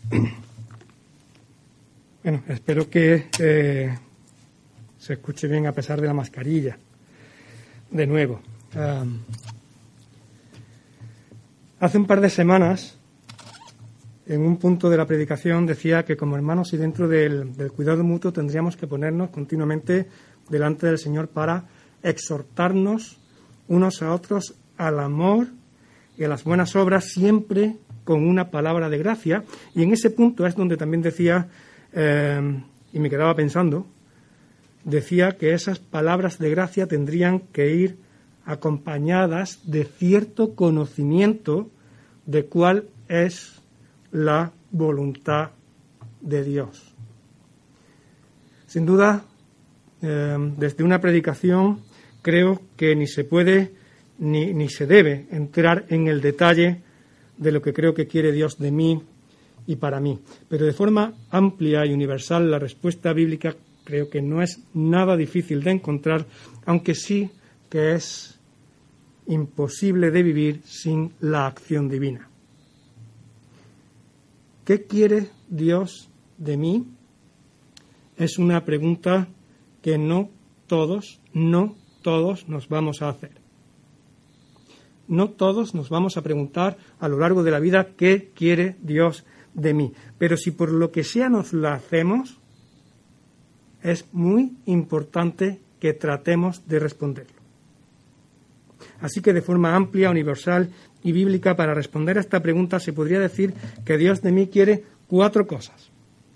Bueno, espero que se escuche bien a pesar de la mascarilla. De nuevo. Hace un par de semanas, en un punto de la predicación, decía que como hermanos y dentro del cuidado mutuo tendríamos que ponernos continuamente delante del Señor para exhortarnos unos a otros al amor y a las buenas obras, siempre con una palabra de gracia. Y en ese punto es donde también decía, y me quedaba pensando, decía que esas palabras de gracia tendrían que ir acompañadas de cierto conocimiento de cuál es la voluntad de Dios. Sin duda, desde una predicación creo que ni se puede ni se debe entrar en el detalle de lo que creo que quiere Dios de mí y para mí. Pero de forma amplia y universal la respuesta bíblica creo que no es nada difícil de encontrar, aunque sí que es imposible de vivir sin la acción divina. ¿Qué quiere Dios de mí? Es una pregunta que no todos nos vamos a hacer. No todos nos vamos a preguntar a lo largo de la vida qué quiere Dios de mí. Pero si por lo que sea nos la hacemos, es muy importante que tratemos de responderlo. Así que de forma amplia, universal y bíblica, para responder a esta pregunta se podría decir que Dios de mí quiere 4 cosas.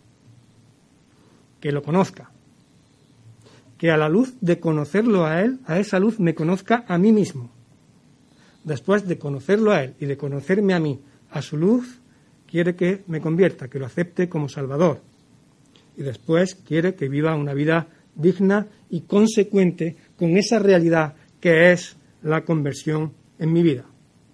Que lo conozca. Que a la luz de conocerlo a Él, a esa luz me conozca a mí mismo. Después de conocerlo a Él y de conocerme a mí, a su luz, quiere que me convierta, que lo acepte como Salvador. Y después quiere que viva una vida digna y consecuente con esa realidad que es la conversión en mi vida.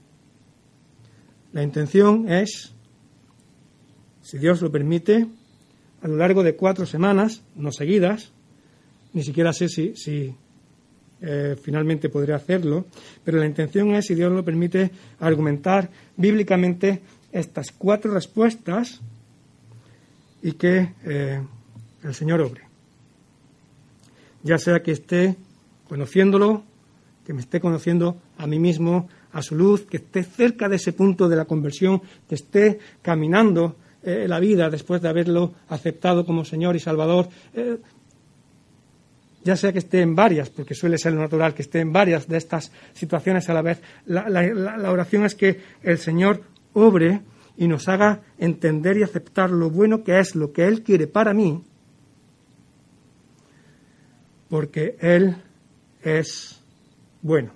La intención es, si Dios lo permite, a lo largo de 4 semanas, no seguidas, ni siquiera sé si finalmente podré hacerlo, pero la intención es, si Dios lo permite, argumentar bíblicamente estas 4 respuestas y que el Señor obre. Ya sea que esté conociéndolo, que me esté conociendo a mí mismo, a su luz, que esté cerca de ese punto de la conversión, que esté caminando la vida después de haberlo aceptado como Señor y Salvador, ya sea que esté en varias, porque suele ser lo natural, que esté en varias de estas situaciones a la vez. La oración es que el Señor obre y nos haga entender y aceptar lo bueno que es, lo que Él quiere para mí, porque Él es bueno.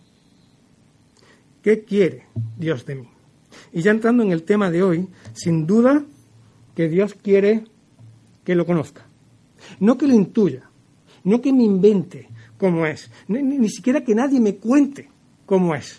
¿Qué quiere Dios de mí? Y ya entrando en el tema de hoy, sin duda que Dios quiere que lo conozca. No que lo intuya, no que me invente cómo es, ni siquiera que nadie me cuente cómo es.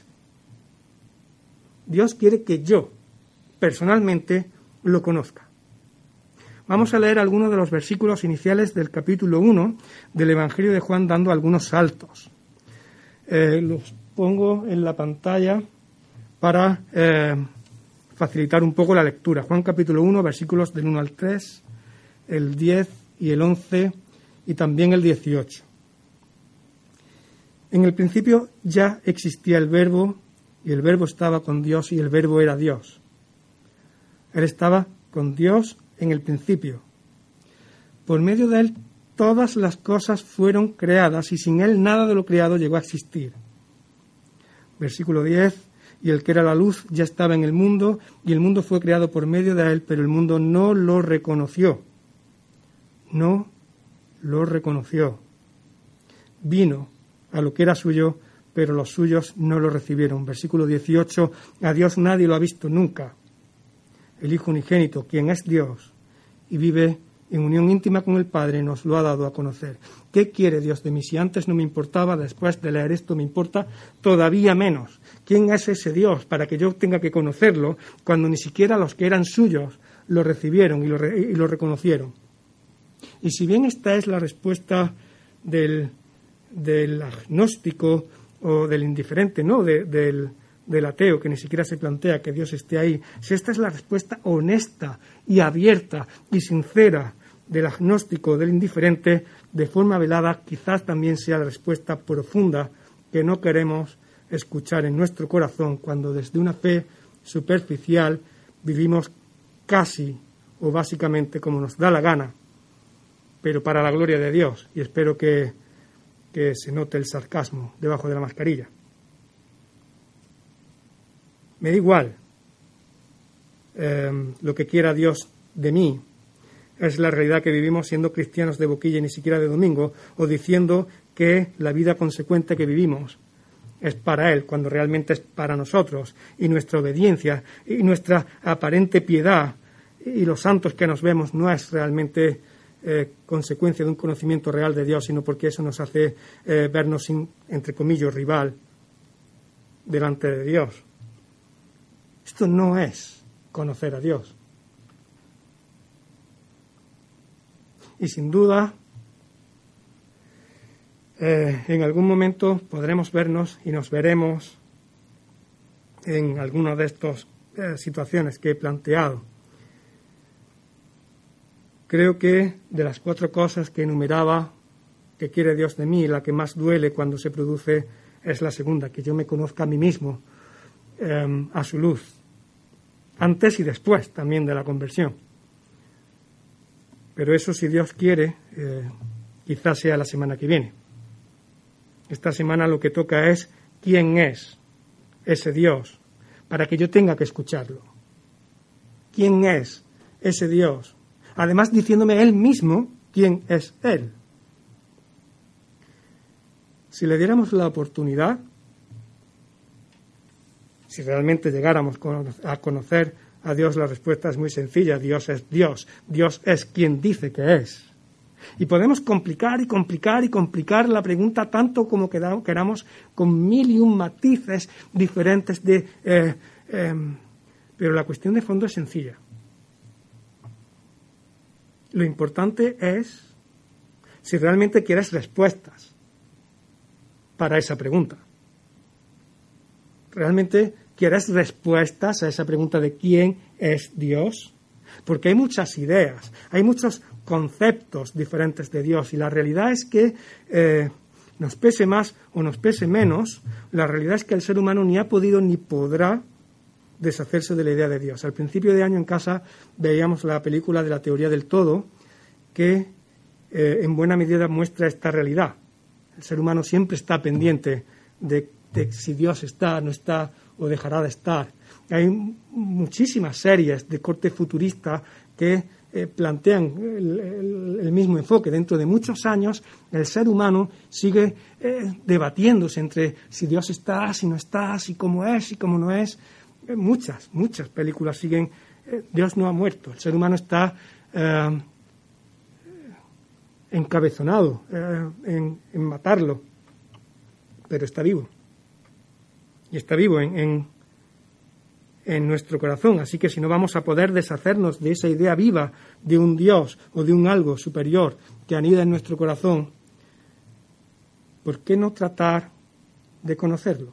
Dios quiere que yo, personalmente, lo conozca. Vamos a leer algunos de los versículos iniciales del capítulo 1 del Evangelio de Juan, dando algunos saltos. Los pongo en la pantalla para facilitar un poco la lectura. Juan capítulo 1, versículos del 1 al 3, el 10 y el 11 y también el 18. En el principio ya existía el Verbo, y el Verbo estaba con Dios, y el Verbo era Dios. Él estaba con Dios en el principio. Por medio de Él todas las cosas fueron creadas, y sin Él nada de lo creado llegó a existir. Versículo 10, y el que era la luz ya estaba en el mundo, y el mundo fue creado por medio de Él, pero el mundo no lo reconoció. No lo reconoció. Vino a lo que era suyo, pero los suyos no lo recibieron. Versículo 18, a Dios nadie lo ha visto nunca. El Hijo unigénito, quien es Dios y vive en unión íntima con el Padre, nos lo ha dado a conocer. ¿Qué quiere Dios de mí? Si antes no me importaba, después de leer esto me importa todavía menos. ¿Quién es ese Dios para que yo tenga que conocerlo cuando ni siquiera los que eran suyos lo recibieron y lo reconocieron? Y si bien esta es la respuesta del agnóstico o del indiferente, no, del del ateo, que ni siquiera se plantea que Dios esté ahí, si esta es la respuesta honesta y abierta y sincera del agnóstico, del indiferente, de forma velada, quizás también sea la respuesta profunda que no queremos escuchar en nuestro corazón cuando desde una fe superficial vivimos casi o básicamente como nos da la gana, pero para la gloria de Dios. Y espero que se note el sarcasmo debajo de la mascarilla. Me da igual lo que quiera Dios de mí. Es la realidad que vivimos siendo cristianos de boquilla y ni siquiera de domingo, o diciendo que la vida consecuente que vivimos es para Él, cuando realmente es para nosotros, y nuestra obediencia y nuestra aparente piedad y los santos que nos vemos no es realmente consecuencia de un conocimiento real de Dios, sino porque eso nos hace vernos, entre comillas, rival delante de Dios. Esto no es conocer a Dios. Y sin duda, en algún momento podremos vernos y nos veremos en alguna de estas situaciones que he planteado. Creo que de las 4 cosas que enumeraba que quiere Dios de mí, la que más duele cuando se produce es la segunda, que yo me conozca a mí mismo a su luz, antes y después también de la conversión. Pero eso, si Dios quiere, quizás sea la semana que viene. Esta semana lo que toca es quién es ese Dios, para que yo tenga que escucharlo. ¿Quién es ese Dios? Además, diciéndome Él mismo quién es Él. Si le diéramos la oportunidad, si realmente llegáramos a conocer a Dios, la respuesta es muy sencilla. Dios es Dios. Dios es quien dice que es. Y podemos complicar y complicar y complicar la pregunta tanto como queramos, con 1001 matices diferentes pero la cuestión de fondo es sencilla. Lo importante es si realmente quieres respuestas para esa pregunta. ¿Realmente quieres respuestas a esa pregunta de quién es Dios? Porque hay muchas ideas, hay muchos conceptos diferentes de Dios, y la realidad es que nos pese más o nos pese menos, la realidad es que el ser humano ni ha podido ni podrá deshacerse de la idea de Dios. Al principio de año en casa veíamos la película de la teoría del todo, que en buena medida muestra esta realidad. El ser humano siempre está pendiente de si Dios está, no está o dejará de estar. Hay muchísimas series de corte futurista que plantean el mismo enfoque. Dentro de muchos años el ser humano sigue debatiéndose entre si Dios está, si no está, si cómo es, si cómo no es. Muchas películas siguen. Dios no ha muerto. El ser humano está encabezonado en matarlo, pero está vivo. Y está vivo en nuestro corazón. Así que si no vamos a poder deshacernos de esa idea viva de un Dios o de un algo superior que anida en nuestro corazón, ¿por qué no tratar de conocerlo?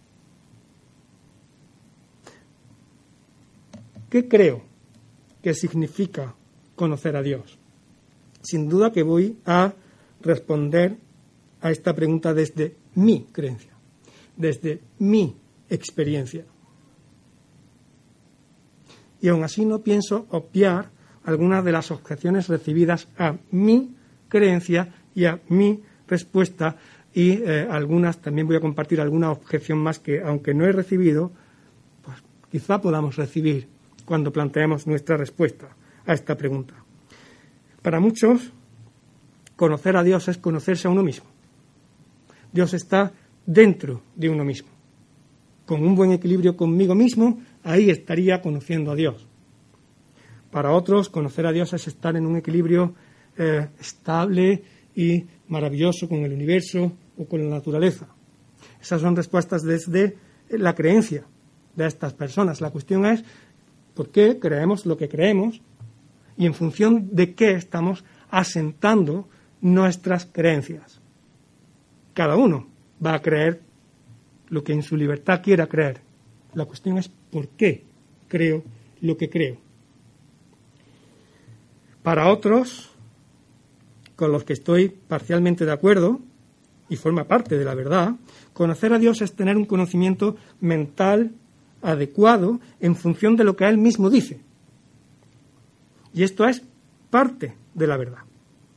¿Qué creo que significa conocer a Dios? Sin duda que voy a responder a esta pregunta desde mi creencia, desde mi experiencia. Y aún así no pienso obviar algunas de las objeciones recibidas a mi creencia y a mi respuesta, y algunas, también voy a compartir alguna objeción más que, aunque no he recibido, pues quizá podamos recibir cuando planteemos nuestra respuesta a esta pregunta. Para muchos, conocer a Dios es conocerse a uno mismo. Dios está dentro de uno mismo. Con un buen equilibrio conmigo mismo, ahí estaría conociendo a Dios. Para otros, conocer a Dios es estar en un equilibrio estable y maravilloso con el universo o con la naturaleza. Esas son respuestas desde la creencia de estas personas. La cuestión es por qué creemos lo que creemos y en función de qué estamos asentando nuestras creencias. Cada uno va a creer lo que en su libertad quiera creer. La cuestión es por qué creo lo que creo. Para otros, con los que estoy parcialmente de acuerdo, y forma parte de la verdad, conocer a Dios es tener un conocimiento mental adecuado en función de lo que Él mismo dice. Y esto es parte de la verdad.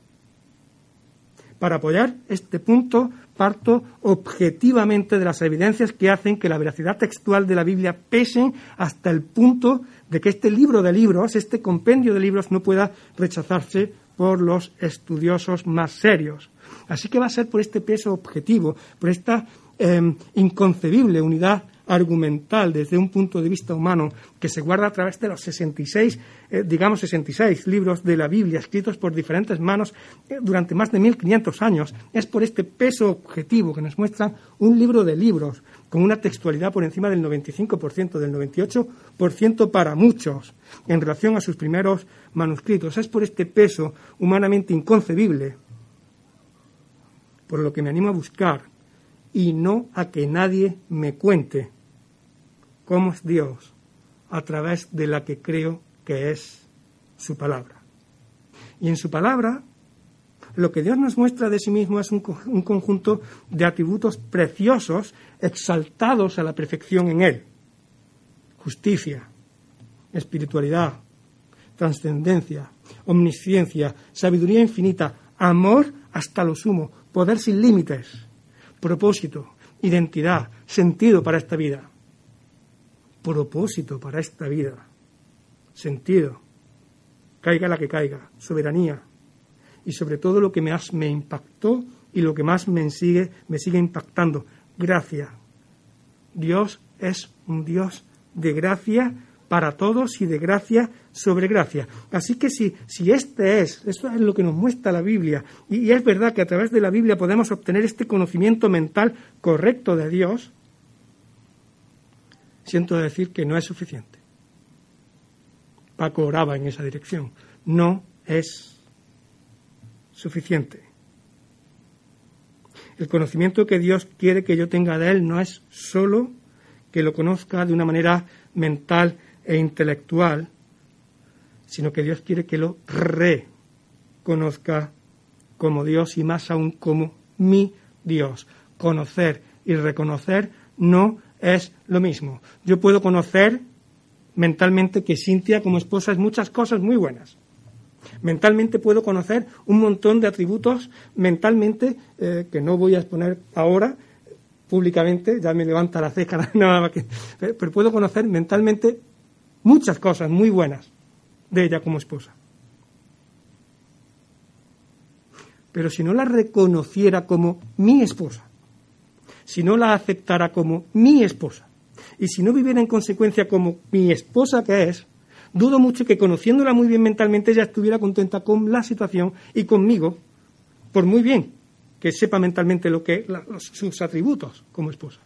Para apoyar este punto, parto objetivamente de las evidencias que hacen que la veracidad textual de la Biblia pese hasta el punto de que este libro de libros, este compendio de libros, no pueda rechazarse por los estudiosos más serios. Así que va a ser por este peso objetivo, por esta inconcebible unidad argumental desde un punto de vista humano que se guarda a través de los 66 libros de la Biblia escritos por diferentes manos durante más de 1500 años. Es por este peso objetivo que nos muestra un libro de libros con una textualidad por encima del 95%, del 98% para muchos en relación a sus primeros manuscritos. Es por este peso humanamente inconcebible por lo que me animo a buscar y no a que nadie me cuente cómo es Dios a través de la que creo que es su palabra. Y en su palabra, lo que Dios nos muestra de sí mismo es un conjunto de atributos preciosos exaltados a la perfección en Él. Justicia, espiritualidad, trascendencia, omnisciencia, sabiduría infinita, amor hasta lo sumo, poder sin límites, propósito, identidad, sentido para esta vida. Propósito para esta vida, sentido, caiga la que caiga, soberanía y sobre todo lo que más me impactó y lo que más me sigue impactando, gracia. Dios es un Dios de gracia para todos y de gracia sobre gracia. Así que si esto es lo que nos muestra la Biblia, y es verdad que a través de la Biblia podemos obtener este conocimiento mental correcto de Dios, siento decir que no es suficiente. Paco oraba en esa dirección. No es suficiente. El conocimiento que Dios quiere que yo tenga de Él no es solo que lo conozca de una manera mental e intelectual, sino que Dios quiere que lo reconozca como Dios y más aún como mi Dios. Conocer y reconocer no es lo mismo. Yo puedo conocer mentalmente que Cintia como esposa es muchas cosas muy buenas. Mentalmente puedo conocer un montón de atributos mentalmente que no voy a exponer ahora públicamente, ya me levanta la ceja, nada más que, pero puedo conocer mentalmente muchas cosas muy buenas de ella como esposa. Pero si no la reconociera como mi esposa, si no la aceptara como mi esposa, y si no viviera en consecuencia como mi esposa que es, dudo mucho que conociéndola muy bien mentalmente ella estuviera contenta con la situación y conmigo, por muy bien que sepa mentalmente sus atributos como esposa.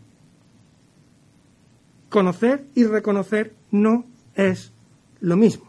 Conocer y reconocer no es lo mismo.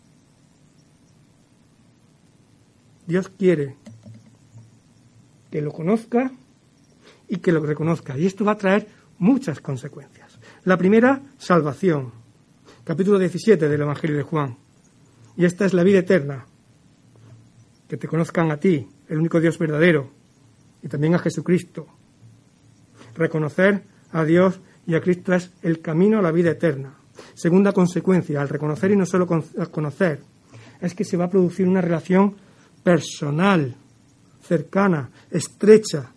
Dios quiere que lo conozca y que lo reconozca. Y esto va a traer muchas consecuencias. La primera, salvación. Capítulo 17 del Evangelio de Juan. Y esta es la vida eterna. Que te conozcan a ti, el único Dios verdadero, y también a Jesucristo. Reconocer a Dios y a Cristo es el camino a la vida eterna. Segunda consecuencia, al reconocer y no solo conocer, es que se va a producir una relación personal, cercana, estrecha.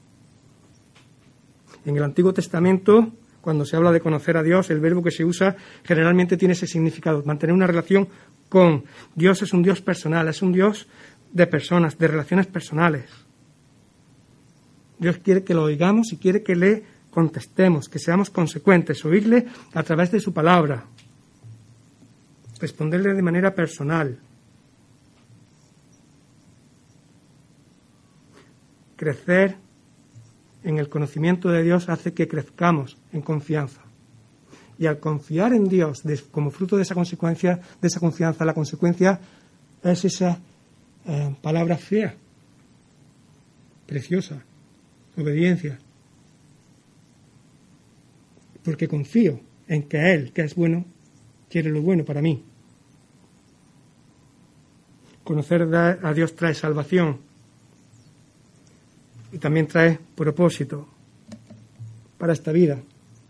En el Antiguo Testamento, cuando se habla de conocer a Dios, el verbo que se usa generalmente tiene ese significado, mantener una relación con. Dios es un Dios personal, es un Dios de personas, de relaciones personales. Dios quiere que lo oigamos y quiere que le contestemos, que seamos consecuentes, oírle a través de su palabra, responderle de manera personal. Crecer en el conocimiento de Dios hace que crezcamos en confianza. Y al confiar en Dios como fruto de esa consecuencia, de esa confianza, la consecuencia es esa palabra fea, preciosa, obediencia. Porque confío en que Él, que es bueno, quiere lo bueno para mí. Conocer a Dios trae salvación y también trae propósito para esta vida.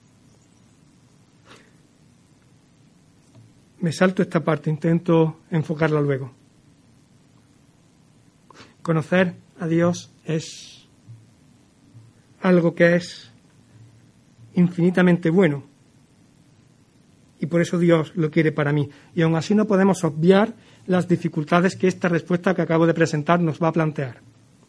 Me salto esta parte, intento enfocarla luego. Conocer a Dios es algo que es infinitamente bueno y por eso Dios lo quiere para mí. Y aún así no podemos obviar las dificultades que esta respuesta que acabo de presentar nos va a plantear.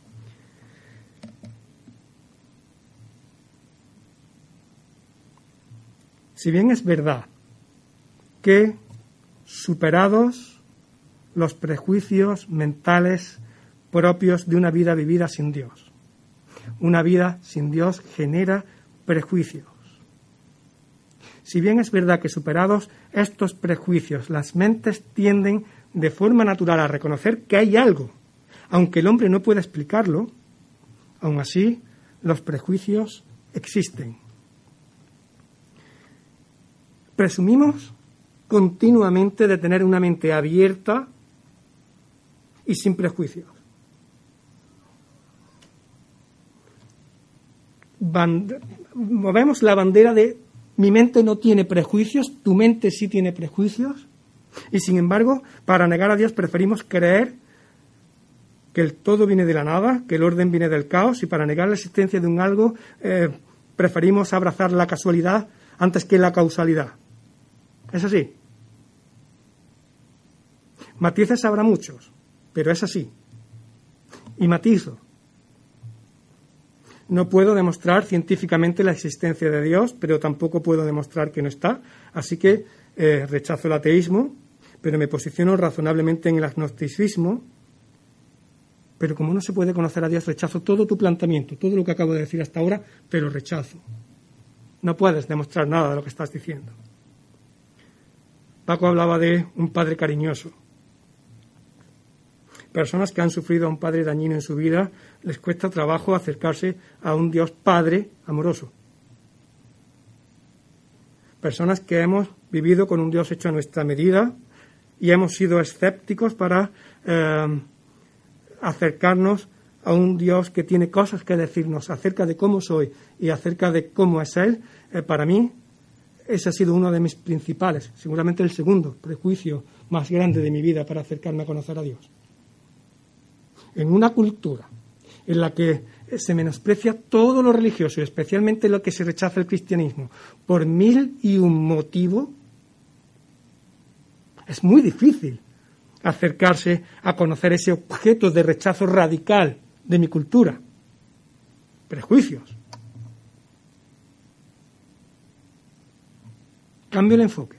Si bien es verdad que superados los prejuicios mentales propios de una vida vivida sin Dios, una vida sin Dios genera prejuicios. Si bien es verdad que superados estos prejuicios, las mentes tienden de forma natural a reconocer que hay algo, aunque el hombre no pueda explicarlo, aún así los prejuicios existen. Presumimos continuamente de tener una mente abierta y sin prejuicios. Movemos la bandera de mi mente no tiene prejuicios, tu mente sí tiene prejuicios, y sin embargo, para negar a Dios preferimos creer que el todo viene de la nada, que el orden viene del caos, y para negar la existencia de un algo preferimos abrazar la casualidad antes que la causalidad. ¿Es así? Matices habrá muchos, pero es así. Y matizo. No puedo demostrar científicamente la existencia de Dios, pero tampoco puedo demostrar que no está. Así que rechazo el ateísmo, pero me posiciono razonablemente en el agnosticismo. Pero como no se puede conocer a Dios, rechazo todo tu planteamiento, todo lo que acabo de decir hasta ahora, pero rechazo. No puedes demostrar nada de lo que estás diciendo. Paco hablaba de un padre cariñoso. Personas que han sufrido a un padre dañino en su vida, les cuesta trabajo acercarse a un Dios Padre amoroso. Personas que hemos vivido con un Dios hecho a nuestra medida y hemos sido escépticos para acercarnos a un Dios que tiene cosas que decirnos acerca de cómo soy y acerca de cómo es Él. Para mí, ese ha sido uno de mis principales, seguramente el segundo prejuicio más grande de mi vida para acercarme a conocer a Dios. En una cultura en la que se menosprecia todo lo religioso y especialmente lo que se rechaza el cristianismo por 1001 motivos, es muy difícil acercarse a conocer ese objeto de rechazo radical de mi cultura. Prejuicios. Cambio el enfoque.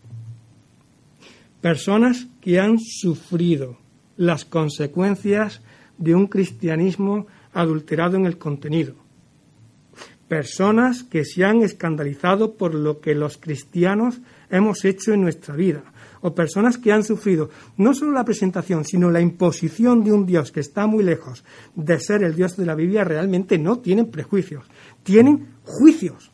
Personas que han sufrido las consecuencias de un cristianismo adulterado en el contenido. Personas que se han escandalizado por lo que los cristianos hemos hecho en nuestra vida. O personas que han sufrido no solo la presentación, sino la imposición de un Dios que está muy lejos de ser el Dios de la Biblia, realmente no tienen prejuicios, tienen juicios.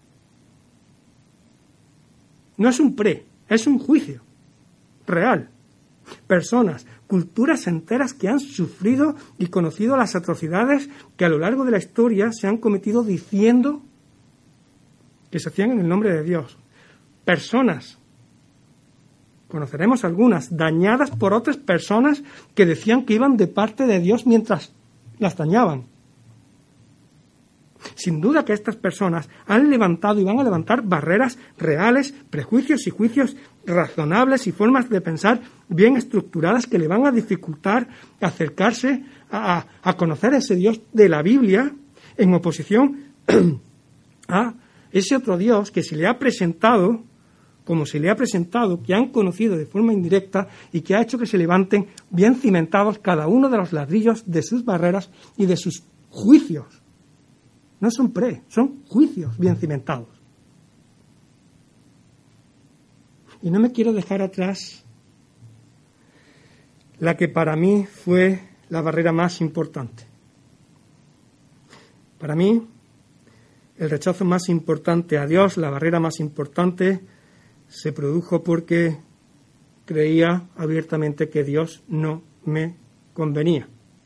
No es un es un juicio real. Personas, culturas enteras que han sufrido y conocido las atrocidades que a lo largo de la historia se han cometido diciendo que se hacían en el nombre de Dios. Personas, conoceremos algunas, dañadas por otras personas que decían que iban de parte de Dios mientras las dañaban. Sin duda que estas personas han levantado y van a levantar barreras reales, prejuicios y juicios razonables y formas de pensar bien estructuradas que le van a dificultar acercarse a conocer a ese Dios de la Biblia en oposición a ese otro Dios que se le ha presentado, como se le ha presentado, que han conocido de forma indirecta y que ha hecho que se levanten bien cimentados cada uno de los ladrillos de sus barreras y de sus juicios. No son son juicios bien cimentados. Y no me quiero dejar atrás la que para mí fue la barrera más importante. Para mí, el rechazo más importante a Dios, la barrera más importante, se produjo porque creía abiertamente que Dios no me convenía.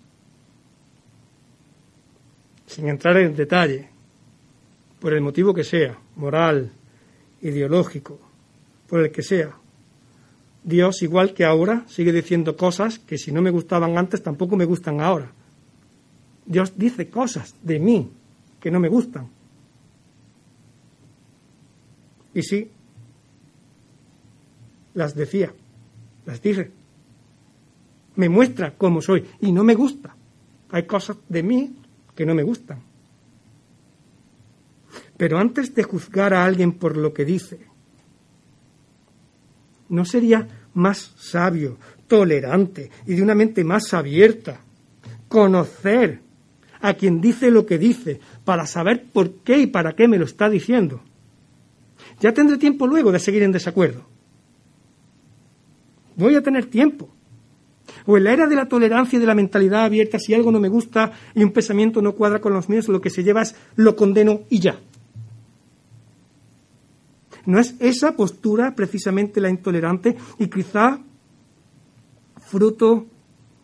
Sin entrar en detalle, por el motivo que sea, moral, ideológico, por el que sea, Dios, igual que ahora, sigue diciendo cosas que si no me gustaban antes, tampoco me gustan ahora. Dios dice cosas de mí que no me gustan. Y sí, las decía, las dice. Me muestra cómo soy y no me gusta. Hay cosas de mí que no me gustan. Pero antes de juzgar a alguien por lo que dice, ¿no sería más sabio, tolerante y de una mente más abierta conocer a quien dice lo que dice para saber por qué y para qué me lo está diciendo? Ya tendré tiempo luego de seguir en desacuerdo. Voy a tener tiempo. O en la era de la tolerancia y de la mentalidad abierta, si algo no me gusta y un pensamiento no cuadra con los míos, lo que se lleva es lo condeno y ya. ¿No es esa postura precisamente la intolerante y quizá fruto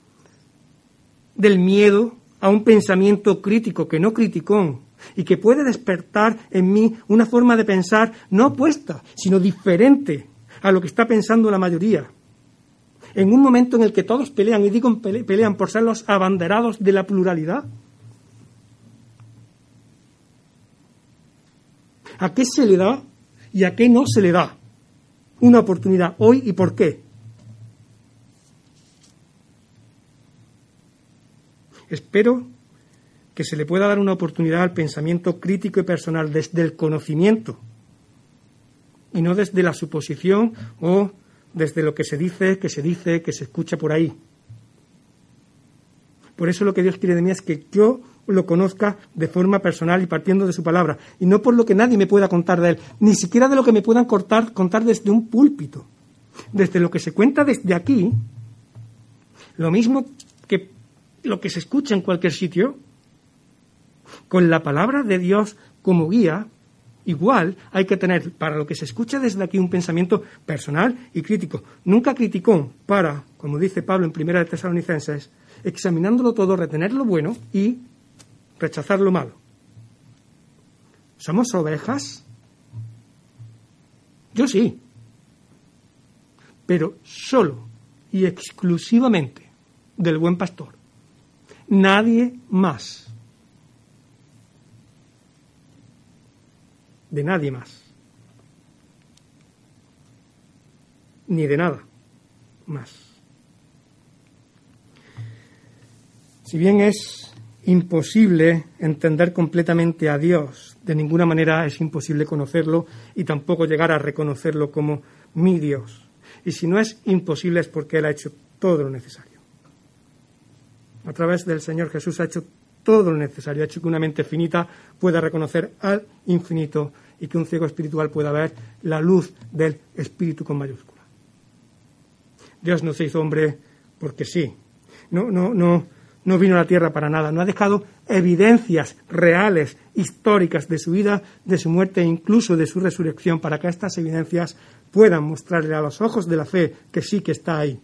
del miedo a un pensamiento crítico, que no criticón, y que puede despertar en mí una forma de pensar no opuesta, sino diferente a lo que está pensando la mayoría? En un momento en el que todos pelean, y digo pelean por ser los abanderados de la pluralidad. ¿A qué se le da y a qué no se le da una oportunidad hoy y por qué? Espero que se le pueda dar una oportunidad al pensamiento crítico y personal desde el conocimiento y no desde la suposición o desde lo que se dice, que se escucha por ahí. Por eso lo que Dios quiere de mí es que yo lo conozca de forma personal y partiendo de su palabra, y no por lo que nadie me pueda contar de él, ni siquiera de lo que me puedan contar desde un púlpito. Desde lo que se cuenta desde aquí, lo mismo que lo que se escucha en cualquier sitio, con la palabra de Dios como guía, igual hay que tener para lo que se escucha desde aquí un pensamiento personal y crítico. Nunca criticón para, como dice Pablo en 1 Tesalonicenses, examinándolo todo, retener lo bueno y rechazar lo malo. ¿Somos ovejas? Yo sí. Pero solo y exclusivamente del buen pastor. Nadie más. De nadie más. Ni de nada más. Si bien es imposible entender completamente a Dios, de ninguna manera es imposible conocerlo y tampoco llegar a reconocerlo como mi Dios. Y si no es imposible es porque Él ha hecho todo lo necesario. A través del Señor Jesús ha hecho todo lo necesario, ha hecho que una mente finita pueda reconocer al infinito y que un ciego espiritual pueda ver la luz del Espíritu con mayúscula. Dios no se hizo hombre porque sí. No vino a la tierra para nada. No ha dejado evidencias reales, históricas de su vida, de su muerte e incluso de su resurrección para que estas evidencias puedan mostrarle a los ojos de la fe que sí que está ahí.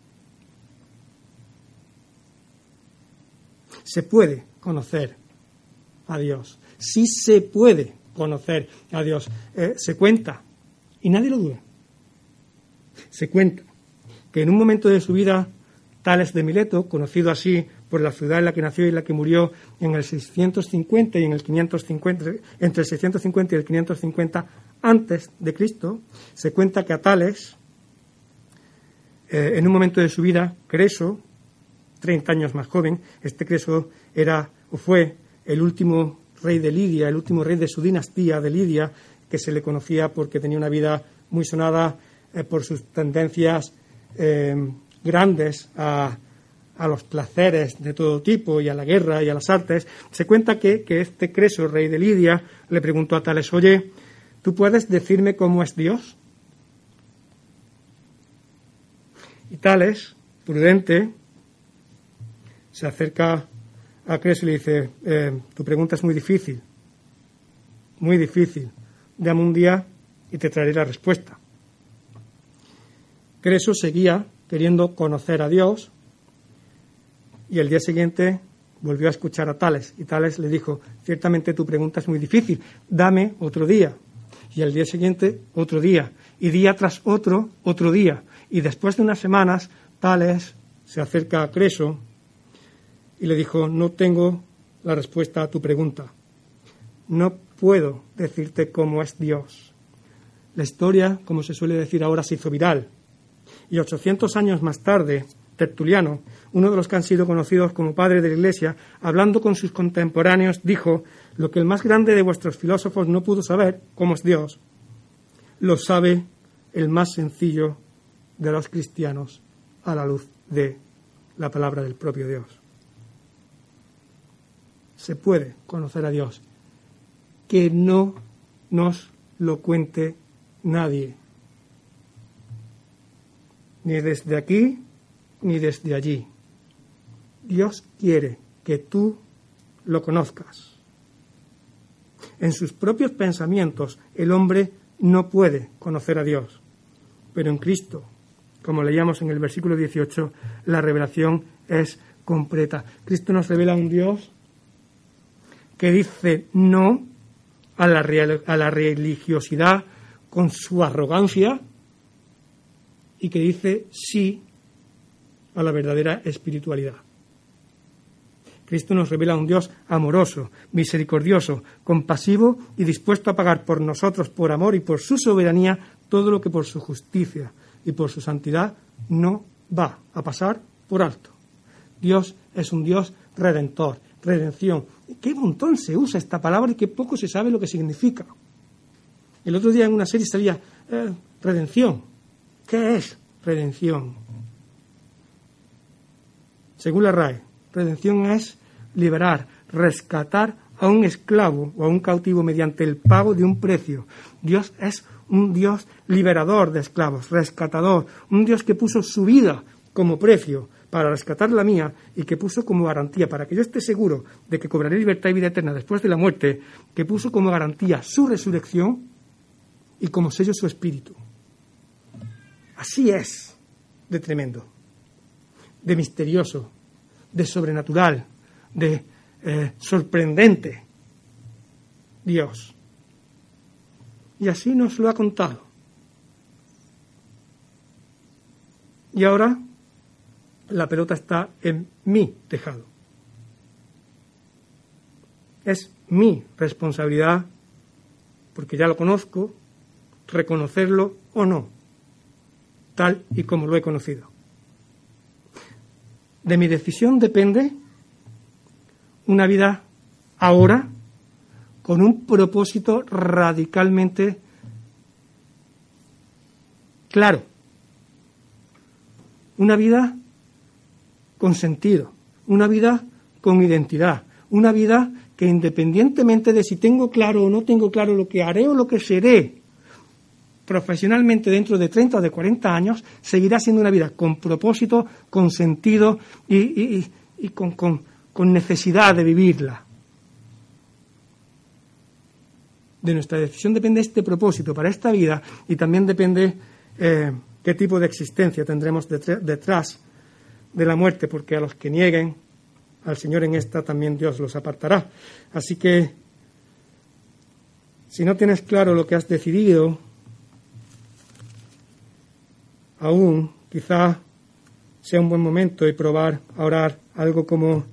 Se puede conocer a Dios. Sí se puede conocer a Dios. Se cuenta, y nadie lo duda, se cuenta que en un momento de su vida, Tales de Mileto, conocido así por la ciudad en la que nació y en la que murió en el 650 y en el 550, entre el 650 y el 550 antes de Cristo, se cuenta que a Tales, en un momento de su vida, Creso, 30 años más joven, este Creso era o fue el último rey de Lidia, el último rey de su dinastía de Lidia, que se le conocía porque tenía una vida muy sonada por sus tendencias grandes a los placeres de todo tipo y a la guerra y a las artes. Se cuenta que este Creso, rey de Lidia, le preguntó a Tales: oye, ¿tú puedes decirme cómo es Dios? Y Tales, prudente, se acerca a Creso y le dice: tu pregunta es muy difícil. muy difícil. Dame un día y te traeré la respuesta. Creso seguía queriendo conocer a Dios y el día siguiente volvió a escuchar a Tales y Tales le dijo: ciertamente tu pregunta es muy difícil, dame otro día. Y al día siguiente otro día y día tras otro día, y después de unas semanas Tales se acerca a Creso y le dijo: no tengo la respuesta a tu pregunta, no puedo decirte cómo es Dios. La historia, como se suele decir ahora, se hizo viral. Y 800 años más tarde, Tertuliano, uno de los que han sido conocidos como padre de la Iglesia, hablando con sus contemporáneos, dijo: lo que el más grande de vuestros filósofos no pudo saber, cómo es Dios, lo sabe el más sencillo de los cristianos a la luz de la palabra del propio Dios. Se puede conocer a Dios, que no nos lo cuente nadie, ni desde aquí ni desde allí. Dios quiere que tú lo conozcas. En sus propios pensamientos el hombre no puede conocer a Dios, pero en Cristo, como leíamos en el versículo 18, la revelación es completa. Cristo nos revela un Dios que dice no a la religiosidad con su arrogancia y que dice sí a la verdadera espiritualidad. Cristo nos revela un Dios amoroso, misericordioso, compasivo y dispuesto a pagar por nosotros, por amor y por su soberanía, todo lo que por su justicia y por su santidad no va a pasar por alto. Dios es un Dios redentor, redención. Qué montón se usa esta palabra y qué poco se sabe lo que significa. El otro día en una serie salía redención. ¿Qué es redención? Según la RAE, redención es liberar, rescatar a un esclavo o a un cautivo mediante el pago de un precio. Dios es un Dios liberador de esclavos, rescatador, un Dios que puso su vida como precio para rescatar la mía y que puso como garantía, para que yo esté seguro de que cobraré libertad y vida eterna después de la muerte, que puso como garantía su resurrección y como sello su espíritu. Así es de tremendo, de misterioso, de sobrenatural, de sorprendente Dios. Y así nos lo ha contado. Y ahora la pelota está en mi tejado. Es mi responsabilidad, porque ya lo conozco, reconocerlo o no, tal y como lo he conocido. De mi decisión depende una vida ahora con un propósito radicalmente claro. Una vida con sentido, una vida con identidad, una vida que independientemente de si tengo claro o no tengo claro lo que haré o lo que seré profesionalmente dentro de 30 o de 40 años, seguirá siendo una vida con propósito, con sentido y con necesidad de vivirla. De nuestra decisión depende este propósito para esta vida y también depende qué tipo de existencia tendremos detrás de la muerte, porque a los que nieguen al Señor en esta también Dios los apartará. Así que, si no tienes claro lo que has decidido, aún quizá sea un buen momento y probar a orar algo como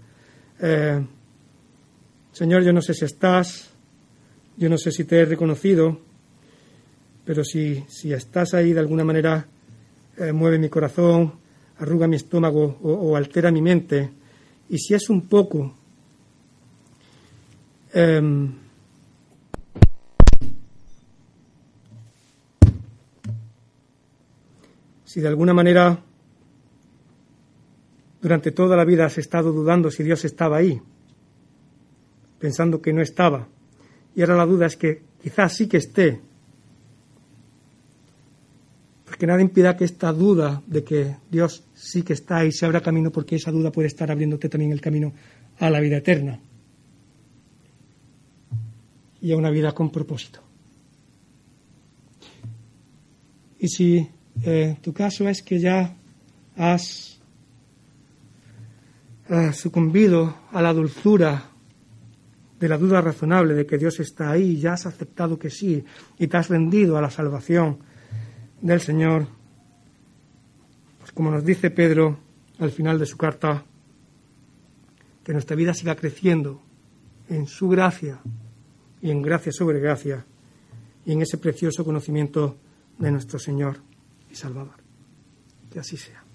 Señor, yo no sé si estás, yo no sé si te he reconocido, pero si estás ahí de alguna manera, mueve mi corazón, arruga mi estómago o altera mi mente. Y si es un poco si de alguna manera durante toda la vida has estado dudando si Dios estaba ahí, pensando que no estaba, y ahora la duda es que quizás sí que esté, porque nada impida que esta duda de que Dios sí que está ahí se abra camino, porque esa duda puede estar abriéndote también el camino a la vida eterna. y a una vida con propósito. Y si tu caso es que ya has sucumbido a la dulzura de la duda razonable de que Dios está ahí, ya has aceptado que sí y te has rendido a la salvación del Señor, pues como nos dice Pedro al final de su carta, que nuestra vida siga creciendo en su gracia y en gracia sobre gracia y en ese precioso conocimiento de nuestro Señor y Salvador. Que así sea.